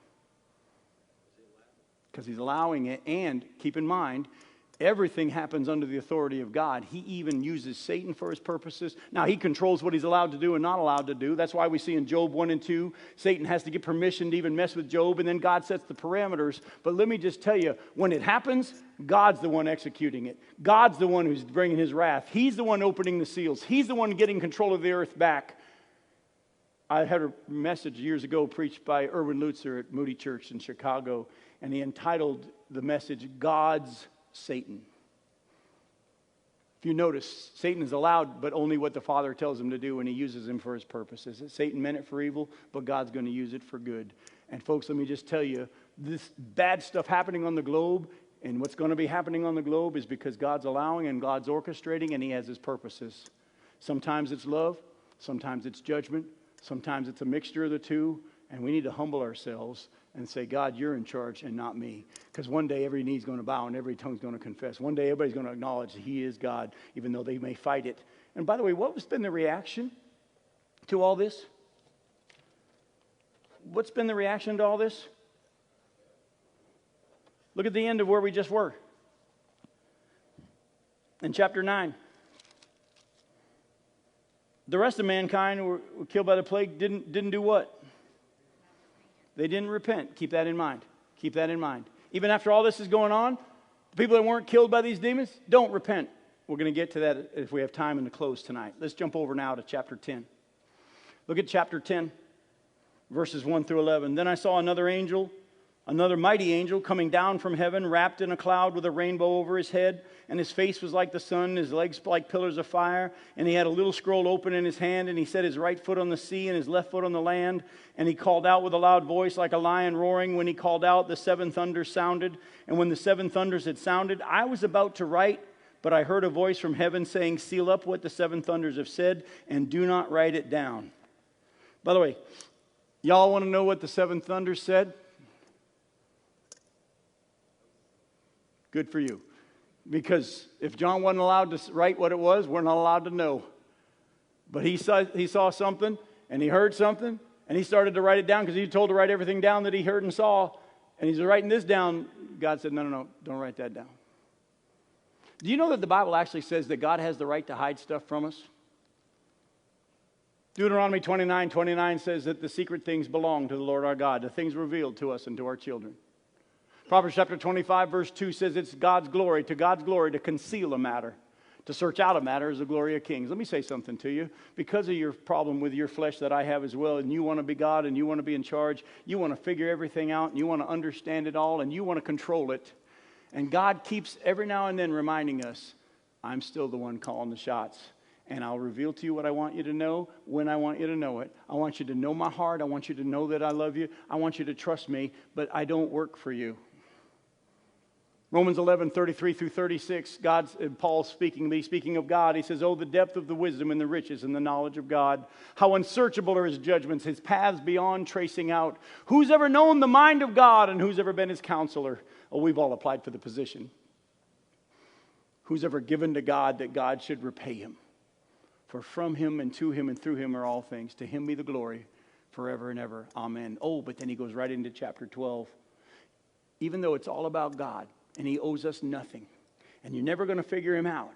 Because he's allowing it, and keep in mind, everything happens under the authority of God. He even uses Satan for his purposes. Now, he controls what he's allowed to do and not allowed to do. That's why we see in Job 1 and 2, Satan has to get permission to even mess with Job, and then God sets the parameters. But let me just tell you, when it happens, God's the one executing it. God's the one who's bringing his wrath. He's the one opening the seals. He's the one getting control of the earth back. I had a message years ago preached by Erwin Lutzer at Moody Church in Chicago, and he entitled the message, God's Satan. If you notice, Satan is allowed, but only what the Father tells him to do, and he uses him for his purposes. Satan meant it for evil, but God's going to use it for good. And folks, let me just tell you, this bad stuff happening on the globe, and what's going to be happening on the globe is because God's allowing and God's orchestrating, and he has his purposes. Sometimes it's love, sometimes it's judgment, sometimes it's a mixture of the two, and we need to humble ourselves and say, God, you're in charge and not me. Because one day every knee's going to bow and every tongue's going to confess. One day everybody's going to acknowledge that he is God, even though they may fight it. And by the way, what has been the reaction to all this? What's been the reaction to all this? Look at the end of where we just were. In chapter 9. The rest of mankind were killed by the plague didn't do what? They didn't repent. Keep that in mind. Keep that in mind. Even after all this is going on, the people that weren't killed by these demons, don't repent. We're going to get to that if we have time in the close tonight. Let's jump over now to chapter 10. Look at chapter 10, verses 1 through 11. Then I saw another mighty angel coming down from heaven, wrapped in a cloud with a rainbow over his head, and his face was like the sun, his legs like pillars of fire, and he had a little scroll open in his hand, and he set his right foot on the sea and his left foot on the land, and he called out with a loud voice like a lion roaring. When he called out, the seven thunders sounded, and when the seven thunders had sounded, I was about to write, but I heard a voice from heaven saying, seal up what the seven thunders have said, and do not write it down. By the way, y'all want to know what the seven thunders said? Good for you. Because if John wasn't allowed to write what it was, we're not allowed to know. But he saw something, and he heard something, and he started to write it down because he was told to write everything down that he heard and saw. And he's writing this down. God said, no, don't write that down. Do you know that the Bible actually says that God has the right to hide stuff from us? Deuteronomy 29:29 says that the secret things belong to the Lord our God, the things revealed to us and to our children. Proverbs chapter 25, verse 2 says it's God's glory to conceal a matter. To search out a matter is the glory of kings. Let me say something to you. Because of your problem with your flesh that I have as well, and you want to be God and you want to be in charge, you want to figure everything out and you want to understand it all and you want to control it. And God keeps every now and then reminding us, I'm still the one calling the shots. And I'll reveal to you what I want you to know when I want you to know it. I want you to know my heart. I want you to know that I love you. I want you to trust me, but I don't work for you. Romans 11:33 through 36, Paul speaking of God, he says, oh, the depth of the wisdom and the riches and the knowledge of God. How unsearchable are his judgments, his paths beyond tracing out. Who's ever known the mind of God and who's ever been his counselor? Oh, we've all applied for the position. Who's ever given to God that God should repay him? For from him and to him and through him are all things. To him be the glory forever and ever. Amen. Oh, but then he goes right into chapter 12. Even though it's all about God, and he owes us nothing, and you're never going to figure him out.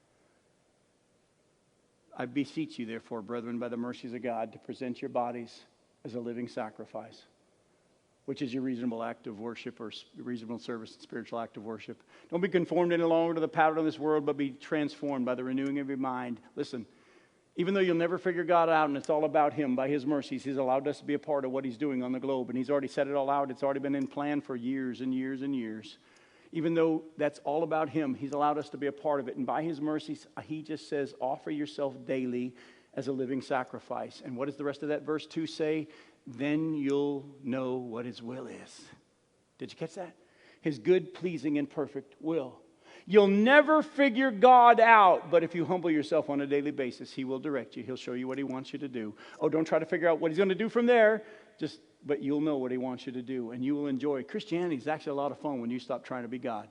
I beseech you, therefore, brethren, by the mercies of God, to present your bodies as a living sacrifice, which is your reasonable act of worship or reasonable service and spiritual act of worship. Don't be conformed any longer to the pattern of this world, but be transformed by the renewing of your mind. Listen, even though you'll never figure God out and it's all about him, by his mercies, he's allowed us to be a part of what he's doing on the globe. And he's already set it all out. It's already been in plan for years and years and years. Even though that's all about him, he's allowed us to be a part of it. And by his mercies, he just says, offer yourself daily as a living sacrifice. And what does the rest of that verse 2 say? Then you'll know what his will is. Did you catch that? His good, pleasing, and perfect will. You'll never figure God out, but if you humble yourself on a daily basis, he will direct you. He'll show you what he wants you to do. Oh, don't try to figure out what he's going to do from there. But you'll know what he wants you to do, and you will enjoy. Christianity is actually a lot of fun when you stop trying to be God.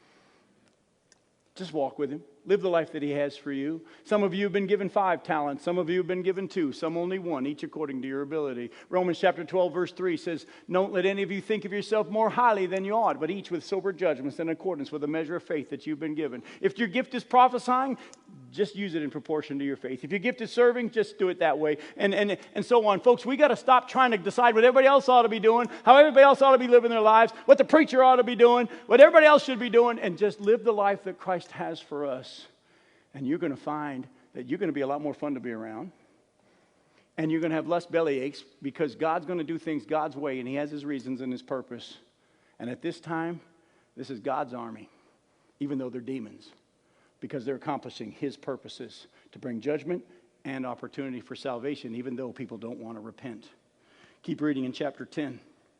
Just walk with him. Live the life that he has for you. Some of you have been given 5 talents. Some of you have been given 2. Some only 1, each according to your ability. Romans chapter 12, verse 3 says, don't let any of you think of yourself more highly than you ought, but each with sober judgments in accordance with the measure of faith that you've been given. If your gift is prophesying, just use it in proportion to your faith. If your gift is serving, just do it that way. And so on. Folks, we got to stop trying to decide what everybody else ought to be doing, how everybody else ought to be living their lives, what the preacher ought to be doing, what everybody else should be doing, and just live the life that Christ has for us. And you're going to find that you're going to be a lot more fun to be around. And you're going to have less belly aches because God's going to do things God's way, and he has his reasons and his purpose. And at this time, this is God's army, even though they're demons. because they're accomplishing His purposes to bring judgment and opportunity for salvation, even though people don't want to repent. Keep reading in chapter 10.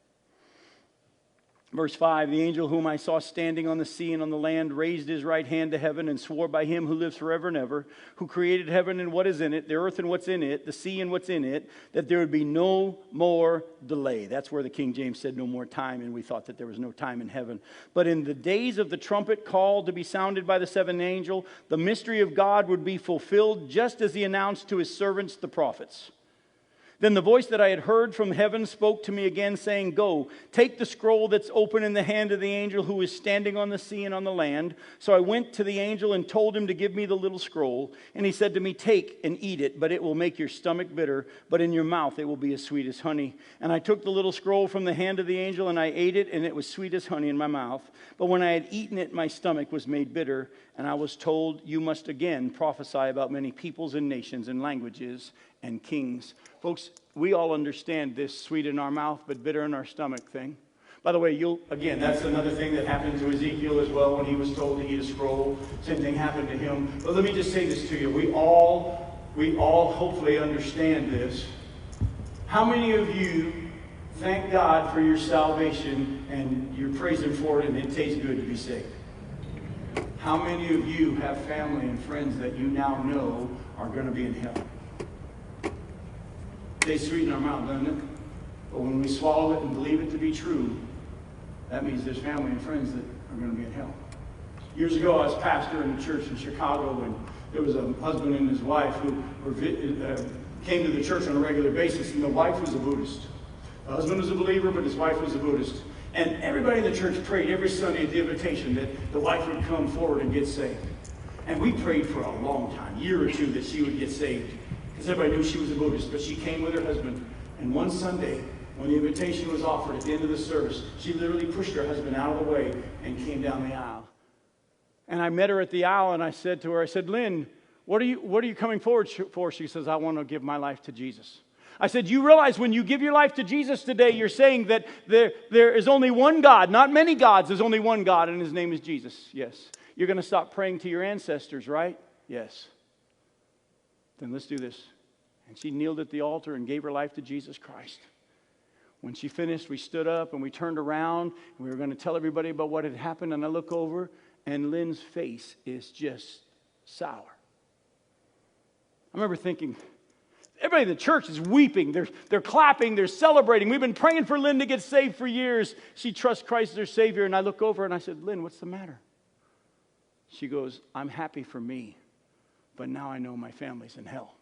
Verse 5, the angel whom I saw standing on the sea and on the land raised his right hand to heaven and swore by Him who lives forever and ever, who created heaven and what is in it, the earth and what's in it, the sea and what's in it, that there would be no more delay. That's where the King James said no more time, and we thought that there was no time in heaven. But in the days of the trumpet call to be sounded by the seventh angel, the mystery of God would be fulfilled just as He announced to His servants the prophets. Then the voice that I had heard from heaven spoke to me again, saying, Go, take the scroll that's open in the hand of the angel who is standing on the sea and on the land. So I went to the angel and told him to give me the little scroll. And he said to me, Take and eat it, but it will make your stomach bitter, but in your mouth it will be as sweet as honey. And I took the little scroll from the hand of the angel, and I ate it, and it was sweet as honey in my mouth. But when I had eaten it, my stomach was made bitter, and I was told, You must again prophesy about many peoples and nations and languages and kings. Folks, we all understand this sweet in our mouth but bitter in our stomach thing. By the way, that's another thing that happened to Ezekiel as well when he was told to eat a scroll. Same thing happened to him. But let me just say this to you. We all hopefully understand this. How many of you thank God for your salvation and you're praising for it and it tastes good to be saved? How many of you have family and friends that you now know are going to be in hell? Tastes sweet in our mouth, doesn't it? But when we swallow it and believe it to be true, that means there's family and friends that are going to be in hell. Years ago, I was pastor in a church in Chicago, and there was a husband and his wife who came to the church on a regular basis, and the wife was a Buddhist. The husband was a believer, but his wife was a Buddhist. And everybody in the church prayed every Sunday at the invitation that the wife would come forward and get saved. And we prayed for a long time, year or two, that she would get saved. Because everybody knew she was a Buddhist, but she came with her husband. And one Sunday, when the invitation was offered at the end of the service, she literally pushed her husband out of the way and came down the aisle. And I met her at the aisle, and I said to her, Lynn, what are you coming forward for? She says, I want to give my life to Jesus. I said, you realize when you give your life to Jesus today, you're saying that there is only one God, not many gods. There's only one God, and His name is Jesus. Yes. You're going to stop praying to your ancestors, right? Yes. Then let's do this. And she kneeled at the altar and gave her life to Jesus Christ. When she finished, we stood up and we turned around, and we were going to tell everybody about what had happened. And I look over, and Lynn's face is just sour. I remember thinking, everybody in the church is weeping. They're clapping. They're celebrating. We've been praying for Lynn to get saved for years. She trusts Christ as her Savior. And I look over and I said, Lynn, what's the matter? She goes, I'm happy for me, but now I know my family's in hell.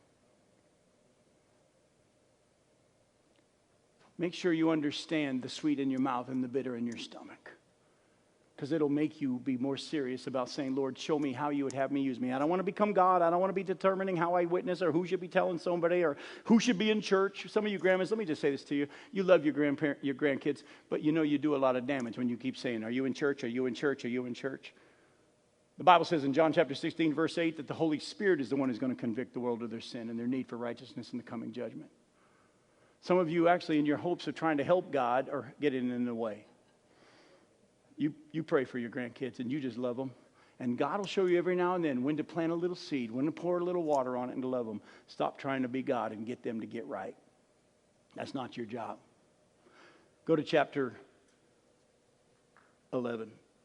Make sure you understand the sweet in your mouth and the bitter in your stomach. Because it'll make you be more serious about saying, Lord, show me how you would have me use me. I don't want to become God. I don't want to be determining how I witness or who should be telling somebody or who should be in church. Some of you grandmas, let me just say this to you. You love your grandkids, but you know you do a lot of damage when you keep saying, are you in church? Are you in church? Are you in church? The Bible says in John chapter 16, verse 8, that the Holy Spirit is the one who's going to convict the world of their sin and their need for righteousness in the coming judgment. Some of you actually, in your hopes of trying to help God, are getting in the way. You pray for your grandkids and you just love them. And God will show you every now and then when to plant a little seed, when to pour a little water on it and to love them. Stop trying to be God and get them to get right. That's not your job. Go to chapter 11.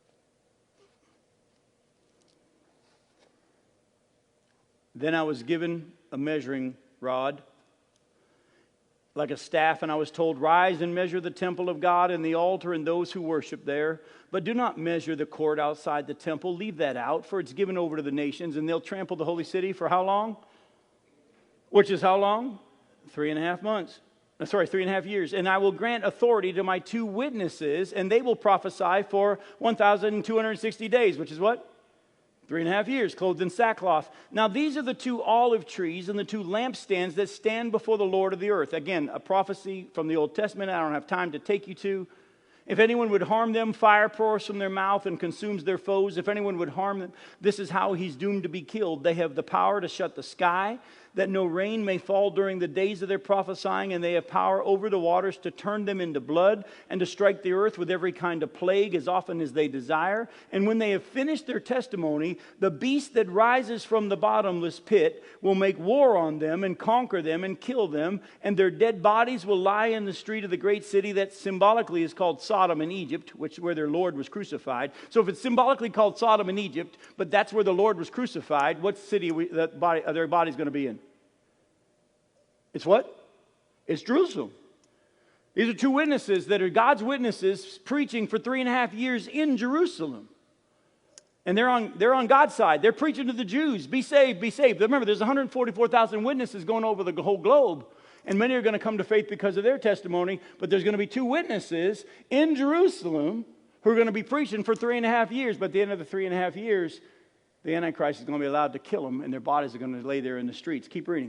Then I was given a measuring rod, like a staff, and I was told, rise and measure the temple of God and the altar and those who worship there. But do not measure the court outside the temple. Leave that out, for it's given over to the nations, and they'll trample the holy city for how long? Which is how long? 3.5 months. 3.5 years. And I will grant authority to my 2 witnesses, and they will prophesy for 1,260 days, which is what? 3.5 years, clothed in sackcloth. Now these are the 2 olive trees and the 2 lampstands that stand before the Lord of the earth. Again, a prophecy from the Old Testament I don't have time to take you to. If anyone would harm them, fire pours from their mouth and consumes their foes. If anyone would harm them, this is how he's doomed to be killed. They have the power to shut the sky. that no rain may fall during the days of their prophesying, and they have power over the waters to turn them into blood, and to strike the earth with every kind of plague as often as they desire. And when they have finished their testimony, the beast that rises from the bottomless pit will make war on them and conquer them and kill them, and their dead bodies will lie in the street of the great city that symbolically is called Sodom in Egypt, which where their Lord was crucified. So if it's symbolically called Sodom in Egypt, but that's where the Lord was crucified, what city their body's going to be in? It's what? It's Jerusalem. These are two witnesses that are God's witnesses preaching for 3.5 years in Jerusalem. And they're on God's side. They're preaching to the Jews, be saved, be saved. Remember, there's 144,000 witnesses going over the whole globe. And many are going to come to faith because of their testimony. But there's going to be two witnesses in Jerusalem who are going to be preaching for 3.5 years. But at the end of the 3.5 years, the Antichrist is going to be allowed to kill them. And their bodies are going to lay there in the streets. Keep reading.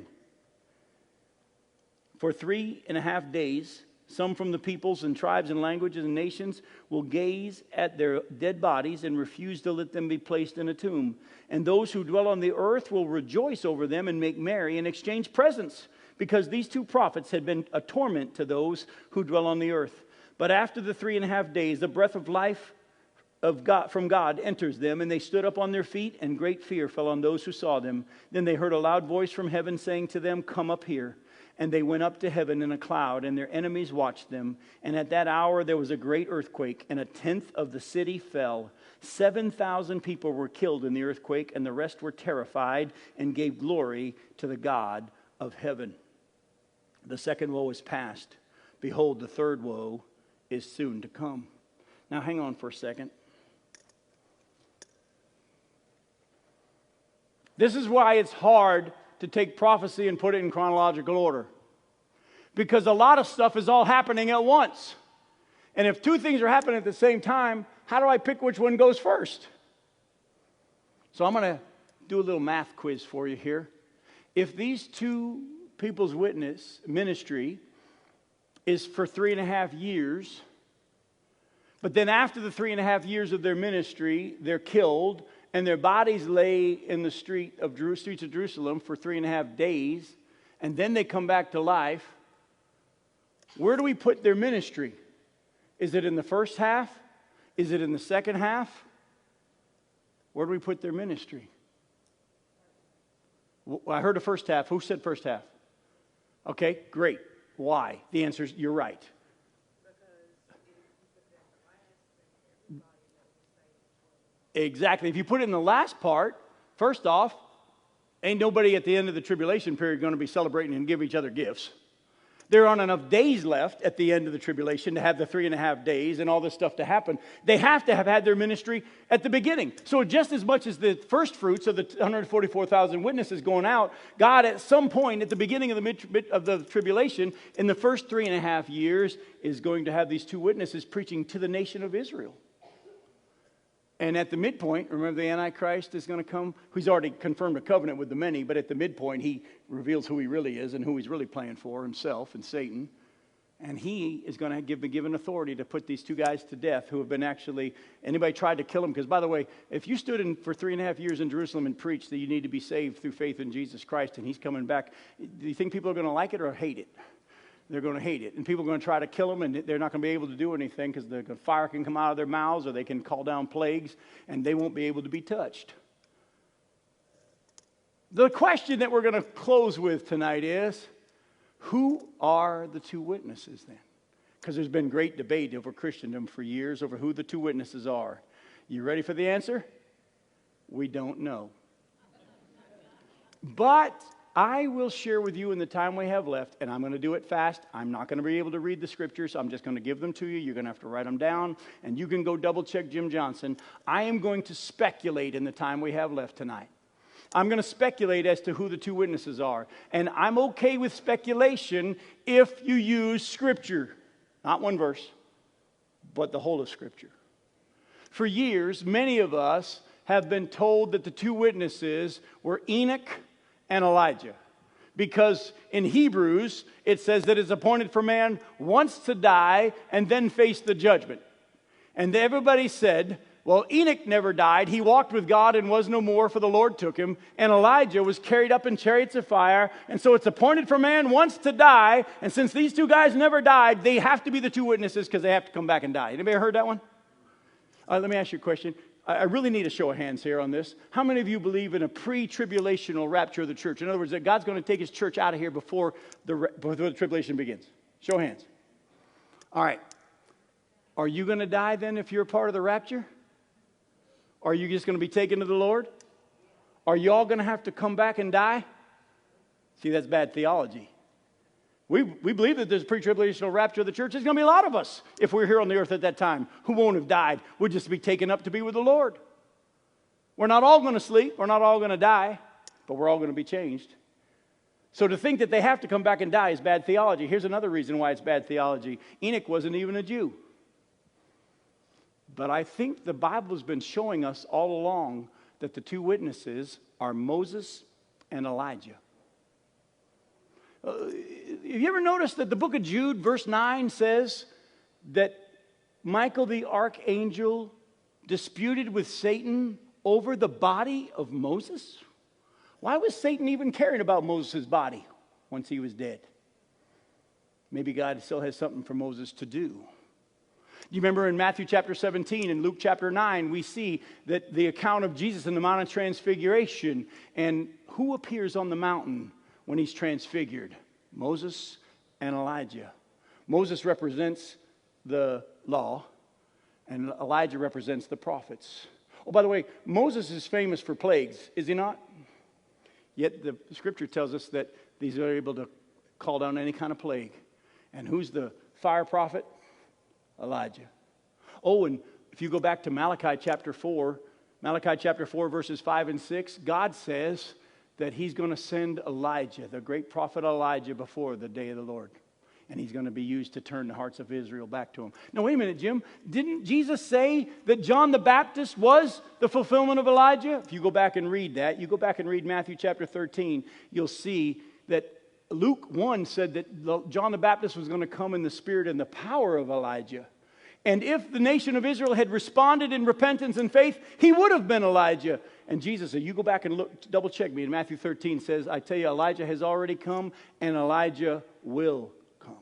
For 3.5 days, some from the peoples and tribes and languages and nations will gaze at their dead bodies and refuse to let them be placed in a tomb. And those who dwell on the earth will rejoice over them and make merry and exchange presents, because these two prophets had been a torment to those who dwell on the earth. But after the 3.5 days, the breath of life of God, from God enters them, and they stood up on their feet, and great fear fell on those who saw them. Then they heard a loud voice from heaven saying to them, "Come up here." And they went up to heaven in a cloud, and their enemies watched them. And at that hour there was a great earthquake, and 1/10 of the city fell. 7,000 people were killed in the earthquake, and the rest were terrified and gave glory to the God of heaven. The second woe is past. Behold, the third woe is soon to come. Now hang on for a second. This is why it's hard to take prophecy and put it in chronological order. Because a lot of stuff is all happening at once. And if two things are happening at the same time, how do I pick which one goes first? So I'm going to do a little math quiz for you here. If these two people's witness ministry is for 3.5 years, but then after the 3.5 years of their ministry, they're killed, and their bodies lay in the streets of Jerusalem for 3.5 days, and then they come back to life. Where do we put their ministry? Is it in the first half? Is it in the second half? Where do we put their ministry? Well, I heard the first half. Who said first half? Okay, great. Why? The answer is you're right. Exactly. If you put it in the last part, first off, ain't nobody at the end of the tribulation period going to be celebrating and give each other gifts. There aren't enough days left at the end of the tribulation to have the 3.5 days and all this stuff to happen. They have to have had their ministry at the beginning. So just as much as the first fruits of the 144,000 witnesses going out, God at some point at the beginning of the tribulation, in the first 3.5 years, is going to have these two witnesses preaching to the nation of Israel. And at the midpoint, remember the Antichrist is going to come? He's already confirmed a covenant with the many, but at the midpoint, he reveals who he really is and who he's really playing for, himself and Satan. And he is going to be given authority to put these two guys to death who have been actually, anybody tried to kill him. Because by the way, if you stood in for 3.5 years in Jerusalem and preached that you need to be saved through faith in Jesus Christ and he's coming back, do you think people are going to like it or hate it? They're going to hate it. And people are going to try to kill them, and they're not going to be able to do anything because the fire can come out of their mouths, or they can call down plagues, and they won't be able to be touched. The question that we're going to close with tonight is, who are the two witnesses then? Because there's been great debate over Christendom for years over who the two witnesses are. You ready for the answer? We don't know. But I will share with you in the time we have left, and I'm going to do it fast. I'm not going to be able to read the scriptures. I'm just going to give them to you. You're going to have to write them down, and you can go double-check Jim Johnson. I am going to speculate in the time we have left tonight. I'm going to speculate as to who the two witnesses are, and I'm okay with speculation if you use Scripture. Not one verse, but the whole of Scripture. For years, many of us have been told that the two witnesses were Enoch and Elijah. Because in Hebrews, it says that it's appointed for man once to die and then face the judgment. And everybody said, Well, Enoch never died. He walked with God and was no more, for the Lord took him. And Elijah was carried up in chariots of fire. And so it's appointed for man once to die. And since these two guys never died, they have to be the two witnesses because they have to come back and die. Anybody heard that one? Let me ask you a question. I really need a show of hands here on this. How many of you believe in a pre-tribulational rapture of the church? In other words, that God's going to take his church out of here before the tribulation begins? Show of hands. All right. Are you going to die then if you're a part of the rapture? Are you just going to be taken to the Lord? Are you all going to have to come back and die? See, that's bad theology. We believe that there's a pre-tribulational rapture of the church. There's going to be a lot of us, if we're here on the earth at that time, who won't have died. We'll just be taken up to be with the Lord. We're not all going to sleep. We're not all going to die. But we're all going to be changed. So to think that they have to come back and die is bad theology. Here's another reason why it's bad theology. Enoch wasn't even a Jew. But I think the Bible has been showing us all along that the two witnesses are Moses and Elijah. Have you ever noticed that the book of Jude, verse 9, says that Michael the archangel disputed with Satan over the body of Moses? Why was Satan even caring about Moses' body once he was dead? Maybe God still has something for Moses to do. You remember in Matthew chapter 17 and Luke chapter 9, we see that the account of Jesus in the Mount of Transfiguration. And who appears on the mountain when he's transfigured? Moses and Elijah. Moses represents the law, and Elijah represents the prophets. Oh, by the way, Moses is famous for plagues, is he not? Yet the scripture tells us that these are able to call down any kind of plague. And who's the fire prophet? Elijah. Oh, and if you go back to Malachi chapter 4 verses 5 and 6, God says that he's going to send Elijah, the great prophet Elijah, before the day of the Lord. And he's going to be used to turn the hearts of Israel back to him. Now, wait a minute, Jim. Didn't Jesus say that John the Baptist was the fulfillment of Elijah? If you go back and read that, you go back and read Matthew chapter 13, you'll see that Luke 1 said that John the Baptist was going to come in the spirit and the power of Elijah. And if the nation of Israel had responded in repentance and faith, he would have been Elijah. And Jesus said, you go back and look, double check me. In Matthew 13 says, I tell you, Elijah has already come and Elijah will come.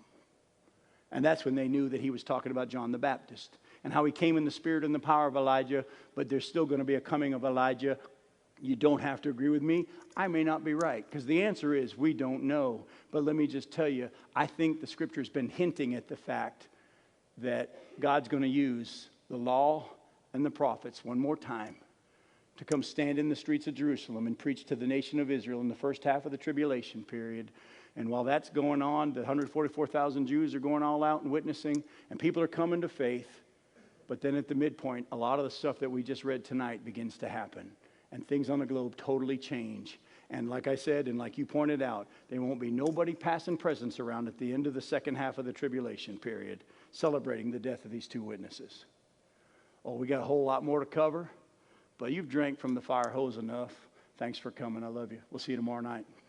And that's when they knew that he was talking about John the Baptist and how he came in the spirit and the power of Elijah, but there's still going to be a coming of Elijah. You don't have to agree with me. I may not be right, because the answer is we don't know. But let me just tell you, I think the scripture's been hinting at the fact that God's going to use the law and the prophets one more time to come stand in the streets of Jerusalem and preach to the nation of Israel in the first half of the tribulation period. And while that's going on, the 144,000 Jews are going all out and witnessing, and people are coming to faith. But then at the midpoint, a lot of the stuff that we just read tonight begins to happen. And things on the globe totally change. And like I said, and like you pointed out, there won't be nobody passing presents around at the end of the second half of the tribulation period celebrating the death of these two witnesses. Oh, we got a whole lot more to cover, but you've drank from the fire hose enough. Thanks for coming. I love you. We'll see you tomorrow night.